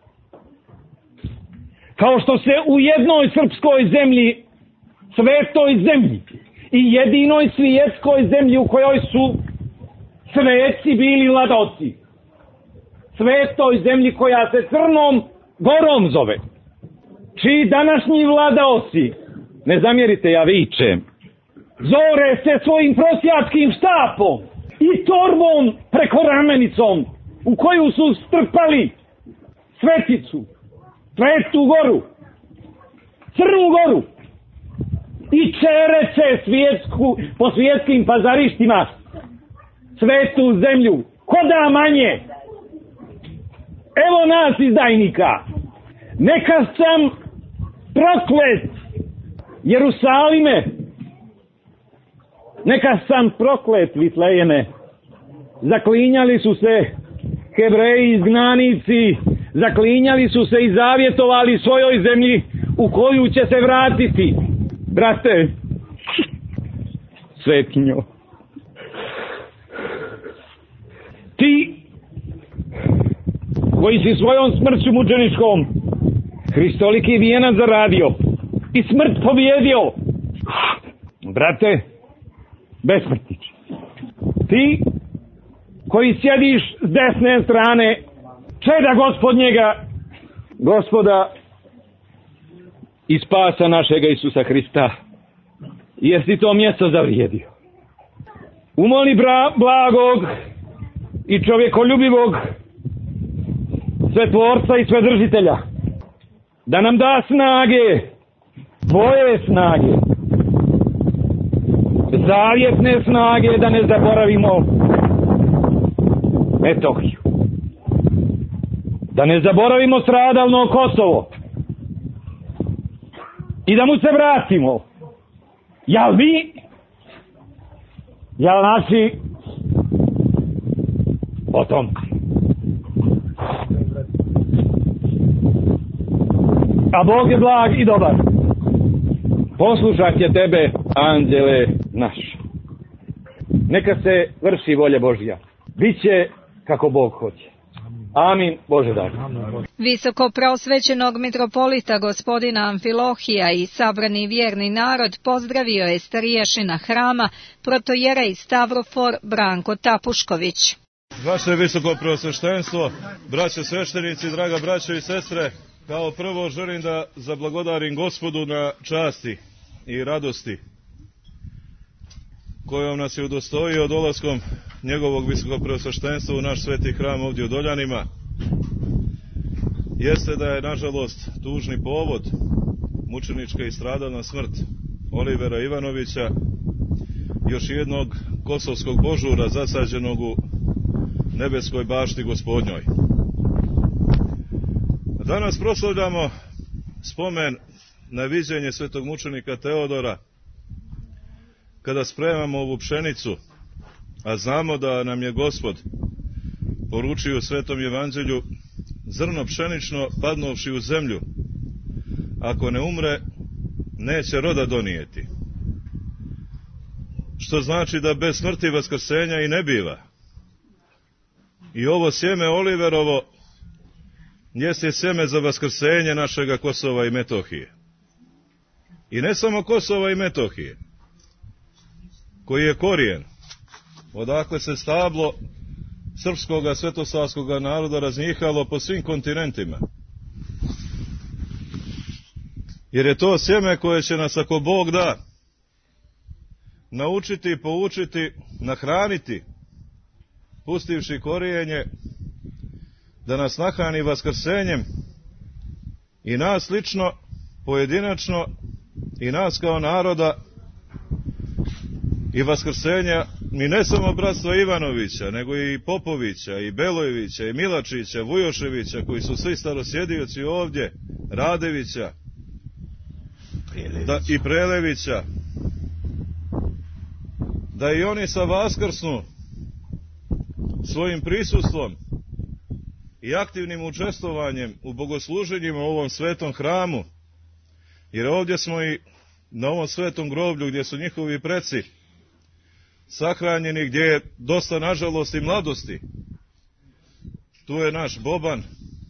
Kao što se u jednoj srpskoj zemlji, svetoj zemlji i jedinoj svjetskoj zemlji u kojoj su sveci bili vladaoci, svetoj zemlji koja se Crnom Gorom zove, čiji današnji vladaoci, ne zamjerite, ja vičem, zore se svojim prosjačkim štapom i torbom preko ramenicom u koju su strpali sveticu, Svetu goru, Crnu goru i čerece svjetsku, po svjetskim pazarištima, svetu zemlju. Ko da manje? Evo nas izdajnika. Neka sam proklet, Jerusalime. Neka sam proklet, Vitlejeme. Zaklinjali su se Hebreji izgnanici, zaklinjali su se i zavjetovali svojoj zemlji u koju će se vratiti. Brate, svetinjo, ti koji si svojom smrću mučeničkom Hristoliki vijenac zaradio i smrt pobjedio, brate, besmrtić, ti koji sjediš s desne strane čeda Gospodnjega, Gospoda i spasa našega Isusa Hrista, jesi to mjesto zavrijedio. Umoli bra, blagog i čovjekoljubivog Svetvorca i Svedržitelja da nam da snage, tvoje snage, zavjetne snage, da ne zaboravimo Metohiju, da ne zaboravimo stradalno Kosovo i da mu se vratimo. Jel vi, jel naši potomci? A Bog je blag i dobar. Poslušat će tebe, anđele naš. Neka se vrši volja Božja. Biće kako Bog hoće. Amin. Bože dar. Visoko preosvećenog mitropolita gospodina Amfilohija i sabrani vjerni narod pozdravio je stariješina hrama, protojerej Stavrofor Branko Tapušković. Vaše visoko preosveštenstvo, braće sveštenici, draga braćo i sestre, kao prvo želim da zablagodarim Gospodu na časti i radosti kojom nas je udostojio dolaskom njegovog visokog preosveštenstva u naš sveti hram ovdje u Doljanima. Jeste da je, nažalost, tužni povod mučenička i stradalna smrt Olivera Ivanovića, još jednog kosovskog božura zasađenog u nebeskoj bašti Gospodnjoj. Danas proslavljamo spomen na viđenje svetog mučenika Teodora, kada spremamo ovu pšenicu, a znamo da nam je Gospod poručio u Svetom Evanđelju: zrno pšenično padnovši u zemlju, ako ne umre, neće roda donijeti. Što znači da bez smrti vaskrsenja i ne biva. I ovo sjeme Oliverovo jeste sjeme za vaskrsenje našega Kosova i Metohije. I ne samo Kosova i Metohije, koji je korijen, odakle se stablo srpskoga svetosavskoga naroda raznjihalo po svim kontinentima. Jer je to sjeme koje će nas, ako Bog da, naučiti, poučiti, nahraniti, pustivši korijenje, da nas nahrani vaskrsenjem i nas lično, pojedinačno, i nas kao naroda, i vaskrsenja i ne samo bratstva Ivanovića, nego i Popovića, i Belojevića, i Milačića, Vujoševića, koji su svi starosjedioci ovdje, Radevića da, i Prelevića, da i oni sa vaskrsnu svojim prisustvom i aktivnim učestvovanjem u bogosluženjima u ovom svetom hramu, jer ovdje smo i na ovom svetom groblju gdje su njihovi preci sahranjeni, gdje je dosta, nažalost, i mladosti. Tu je naš Boban,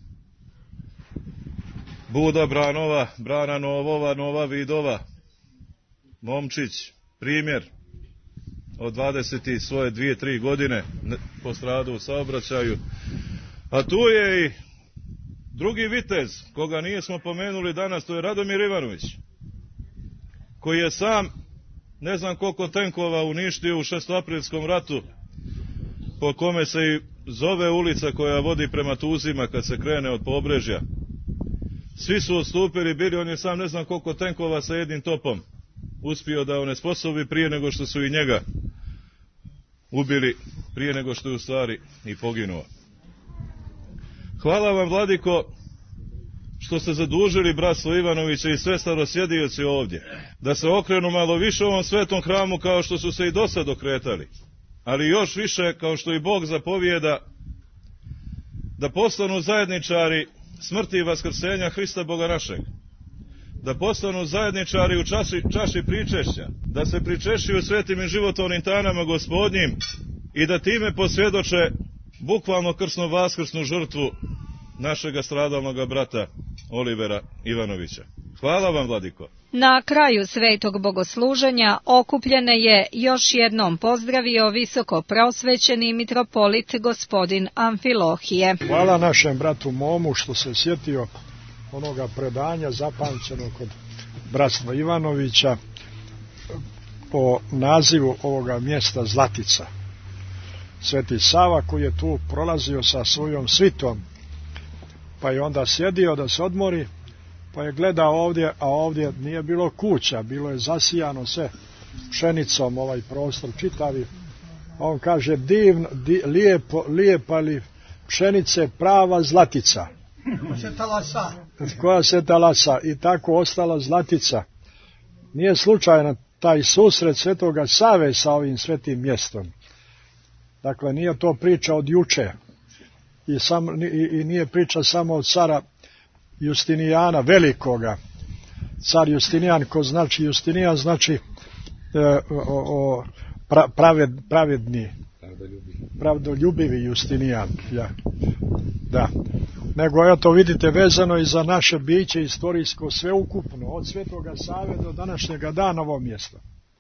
Buda Branova, Brana Novova, Nova Vidova, momčić, primjer, od dvadeset i svoje dvije, tri godine postradu u saobraćaju. A tu je i drugi vitez, koga nijesmo pomenuli danas, to je Radomir Ivanović, koji je sam ne znam koliko tenkova uništio u šestoaprilskom ratu po kome se i zove ulica koja vodi prema Tuzima kad se krene od Pobrežja. Svi su odstupili, bili, on je sam ne znam koliko tenkova sa jednim topom uspio da onesposobi prije nego što su i njega ubili, prije nego što je u stvari i poginuo. Hvala vam, vladiko, što ste zadužili bratstvo Ivanovića i sve starosjedioci ovdje, da se okrenu malo više ovom svetom hramu kao što su se i dosad okretali, ali još više kao što i Bog zapovijeda, da postanu zajedničari smrti i vaskrsenja Hrista Boga našeg, da postanu zajedničari u čaši, čaši pričešća, da se pričešćuju svetim i životovnim tajnama Gospodnjim i da time posvjedoče bukvalno krsno vaskrsnu žrtvu našega stradalnoga brata Olivera Ivanovića. Hvala vam, vladiko. Na kraju svetog bogosluženja okupljene je još jednom pozdravio visoko prosvećeni mitropolit gospodin Amfilohije. Hvala našem bratu Momu što se sjetio onoga predanja zapamćenog kod bratstva Ivanovića po nazivu ovoga mjesta Zlatica. Sveti Sava koji je tu prolazio sa svojom svitom, pa je onda sjedio da se odmori, pa je gledao ovdje, a ovdje nije bilo kuća, bilo je zasijano sve pšenicom, ovaj prostor čitavi. A on kaže, divno, di, lijepo, lijepa li pšenice, prava zlatica. Koja se talasa. I tako ostala Zlatica. Nije slučajno taj susret svetoga Save sa ovim svetim mjestom. Dakle, nije to priča od juče. I, sam, i, i nije priča samo od cara Justinijana Velikoga. Car Justinijan, ko znači Justinijan, znači e, o, o, pra, praved, pravedni, pravdoljubivi Justinijan. Ja. Da. Nego, eto, vidite, vezano i za naše biće istorijsko sveukupno, od svetoga Save do današnjega dana ovo mjesto.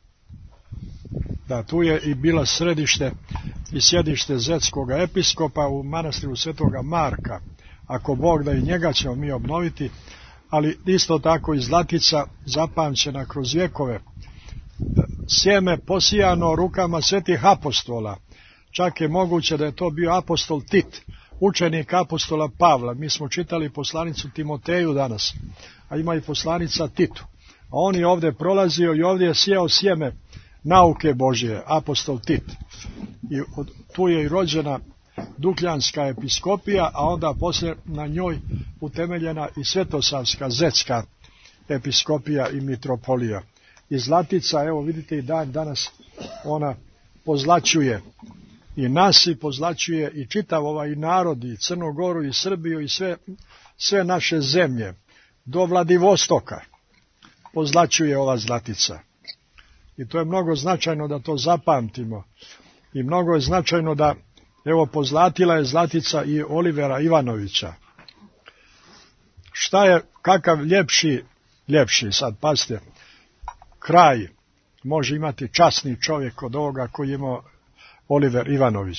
Da, tu je i bila središte i sjedište zetskoga episkopa u manastiru svetoga Marka. Ako Bog da, i njega ćemo mi obnoviti, ali isto tako i Zlatica zapamćena kroz vjekove. Sjeme posijano rukama svetih apostola. Čak je moguće da je to bio apostol Tit, učenik apostola Pavla. Mi smo čitali poslanicu Timoteju danas, a ima i poslanica Titu. A on je ovdje prolazio i ovdje je sijao sjeme nauke Božje, apostol Tit. I tu je i rođena Dukljanska episkopija, a onda poslije na njoj utemeljena i Svetosavska zetska episkopija i mitropolija. I Zlatica, evo vidite i dan danas, ona pozlaćuje i nas i pozlaćuje i čitav ovaj narod, i Crnogoru, i Srbiju, i sve, sve naše zemlje, do Vladivostoka pozlaćuje ova Zlatica. I to je mnogo značajno da to zapamtimo. I mnogo je značajno da, evo, pozlatila je Zlatica i Olivera Ivanovića. Šta je, kakav ljepši, ljepši, sad pazite, kraj može imati časni čovjek od ovoga koji je imao Oliver Ivanović.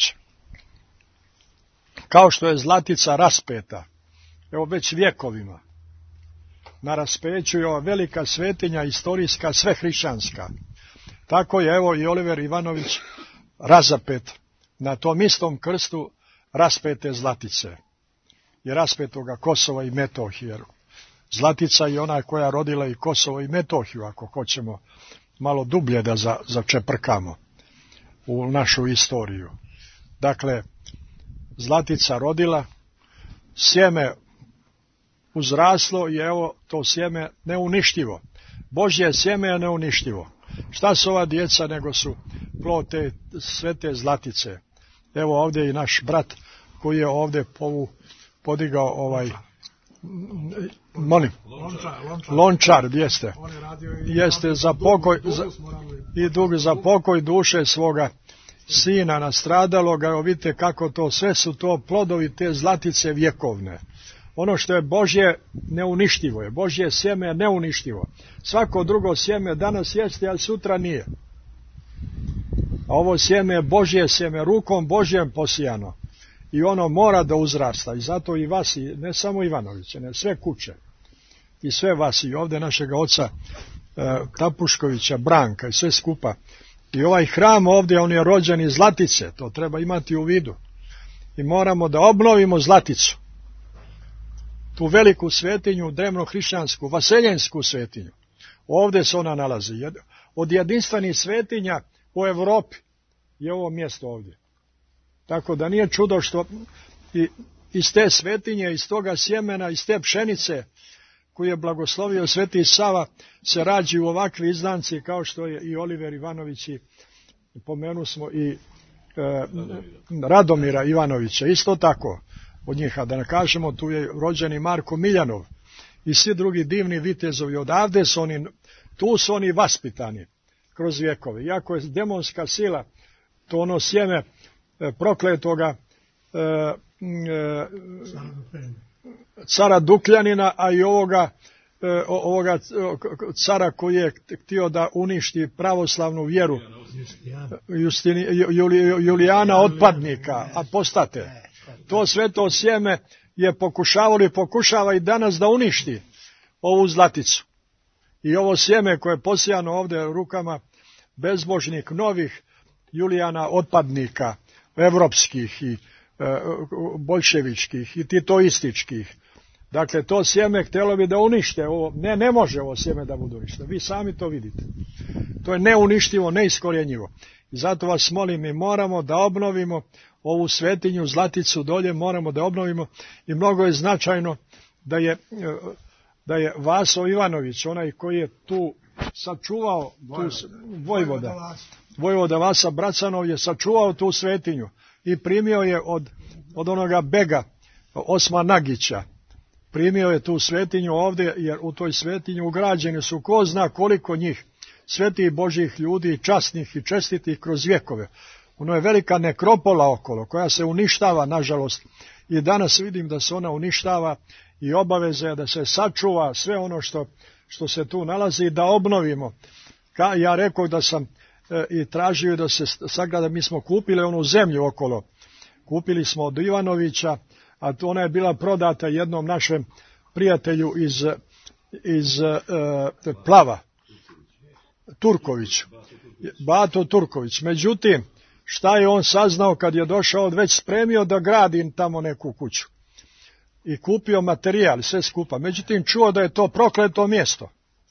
Kao što je Zlatica raspeta, evo već vjekovima, na raspeću je ova velika svetinja, istorijska, svehrišćanska. Tako je, evo, i Oliver Ivanović razapet na tom istom krstu raspete Zlatice i raspetoga Kosova i Metohije. Zlatica je ona koja rodila i Kosovo i Metohiju, ako hoćemo malo dublje da za, začeprkamo u našu istoriju. Dakle, Zlatica rodila, sjeme uzraslo i evo to sjeme neuništivo. Božje sjeme je neuništivo. Šta su ova djeca nego su plod te svete Zlatice? Evo ovdje i naš brat koji je ovdje povu, podigao ovaj, molim, Lončar, Lončar, Lončar jeste, jeste za pokoj, za, i dug za pokoj duše svoga sina nastradaloga. Evo vidite kako to, sve su to plodovi te Zlatice vjekovne. Ono što je Božje neuništivo je, Božje sjeme je neuništivo. Svako drugo sjeme danas jeste, ali sutra nije. A ovo sjeme je Božje sjeme, rukom Božjem posijano. I ono mora da uzrasta. I zato i vas, i ne samo Ivanovića, ne sve kuće. I sve vas, i ovdje našega oca e, Tapuškovića, Branka, i sve skupa. I ovaj hram ovdje, on je rođen iz zlatice, to treba imati u vidu. I moramo da obnovimo zlaticu. Tu veliku svetinju, drevno-hrišćansku, vaseljensku svetinju. Ovdje se ona nalazi. Od jedinstvenih svetinja u Europi je ovo mjesto ovdje. Tako da nije čudo što i iz te svetinje, iz toga sjemena, iz te pšenice koju je blagoslovio Sveti Sava, se rađaju ovakvi izdanci kao što je i Oliver Ivanović, i pomenu smo i e, Radomira Ivanovića, isto tako od njih, a da ne kažemo tu je rođeni Marko Miljanov i svi drugi divni vitezovi odavde su oni, tu su oni vaspitani kroz vjekove. Iako je demonska sila, to ono sjeme e, prokletoga e, e, cara Dukljanina, a i ovoga, e, ovoga cara koji je htio da uništi pravoslavnu vjeru, Justini, Juli, Julijana Otpadnika, apostate. To sve to sjeme je pokušavalo i pokušava i danas da uništi ovu zlaticu. I ovo sjeme koje je posijano ovdje rukama bezbožnih novih Julijana Otpadnika, evropskih i e, boljševičkih i titoističkih. Dakle, to sjeme htjelo bi da unište ovo. Ne, ne može ovo sjeme da bude uništeno. Vi sami to vidite. To je neuništivo, neiskorjenjivo. I zato vas molim, mi moramo da obnovimo ovu svetinju, zlaticu dolje, moramo da obnovimo. I mnogo je značajno da je, da je Vaso Ivanović, onaj koji je tu sačuvao, tu, Vojvoda, Vojvoda Vasa Bracanov je sačuvao tu svetinju i primio je od, od onoga bega Osma Nagića. Primio je tu svetinju ovdje, jer u toj svetinji ugrađeni su ko zna koliko njih, svetih Božjih ljudi, časnih i čestitih kroz vjekove. Ono je velika nekropola okolo, koja se uništava, nažalost, i danas vidim da se ona uništava i obaveza je da se sačuva sve ono što, što se tu nalazi i da obnovimo. Ka, ja rekao da sam e, i tražio da se sagrada, mi smo kupili onu zemlju okolo. Kupili smo od Ivanovića, a ona je bila prodata jednom našem prijatelju iz, iz e, Plava, Turkoviću, Bato Turković. Međutim, šta je on saznao kad je došao, već spremio da gradi tamo neku kuću i kupio materijal, sve skupa. Međutim, čuo da je to prokleto mjesto.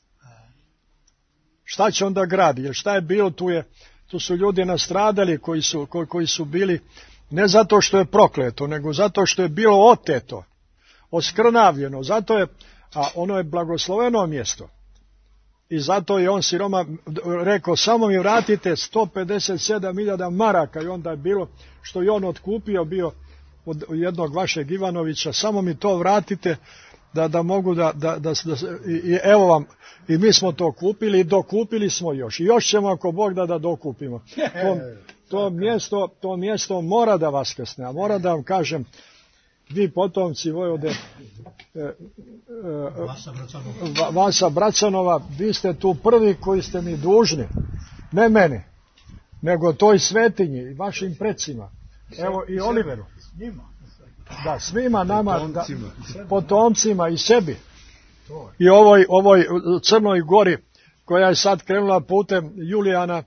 Šta će onda gradi? Jer šta je bilo, tu, je, tu su ljudi nastradali koji su, koji, koji su bili ne zato što je prokleto, nego zato što je bilo oteto, oskrnavljeno. Zato je, a ono je blagosloveno mjesto. I zato je on siroma rekao, samo mi vratite sto pedeset sedam hiljada maraka, i onda je bilo, što je on otkupio bio od jednog vašeg Ivanovića, samo mi to vratite da, da mogu da, da, da, da i, i evo vam, i mi smo to kupili i dokupili smo još. I još ćemo ako Bog da da dokupimo. To, to, mjesto, to mjesto mora da vaskrsne, a mora da vam kažem, vi potomci Vojvode e, e, Vasa Bracanova, vi ste tu prvi koji ste mi dužni, ne meni, nego toj svetinji i vašim precima. Evo i Oliveru. Da, svima nama, da, potomcima i sebi. I ovoj, ovoj Crnoj Gori, koja je sad krenula putem Julijana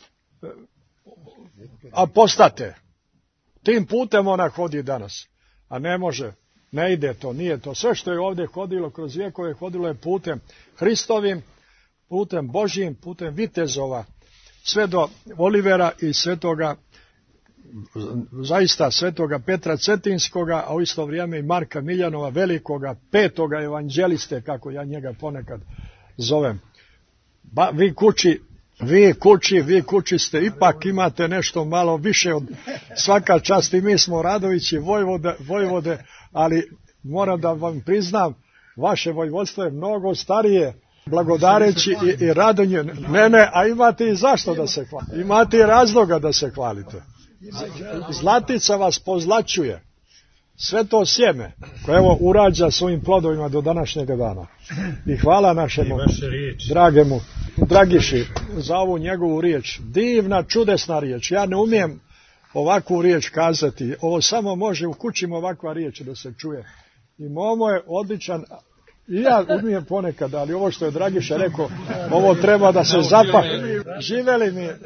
apostate. Tim putem ona hodi danas. A ne može, ne ide to, nije to. Sve što je ovdje hodilo kroz vjekove, hodilo je putem Hristovim, putem Božjim, putem vitezova, sve do Olivera i svetoga, zaista svetoga Petra Cetinskoga, a u isto vrijeme i Marka Miljanova, velikoga, petoga evanđeliste, kako ja njega ponekad zovem. Ba, vi kući, vi kući, vi kući ste, ipak imate nešto malo više od svaka čast, i mi smo Radovići, Vojvode, Vojvode, ali moram da vam priznam, vaše vojvodstvo je mnogo starije, blagodareći i, i radonje. Ne, ne, a imate i zašto da se hvalite. Imate i razloga da se hvalite. Zlatica vas pozlačuje. Sve to sjeme koje evo urađa svojim plodovima do današnjega dana. I hvala našemu dragemu Dragiši za ovu njegovu riječ. Divna, čudesna riječ. Ja ne umijem ovakvu riječ kazati. Ovo samo može u kućima ovakva riječ da se čuje. I Momo je odličan. I ja umijem ponekad, ali ovo što je Dragiša rekao, ovo treba da se zapamti. Živeli mi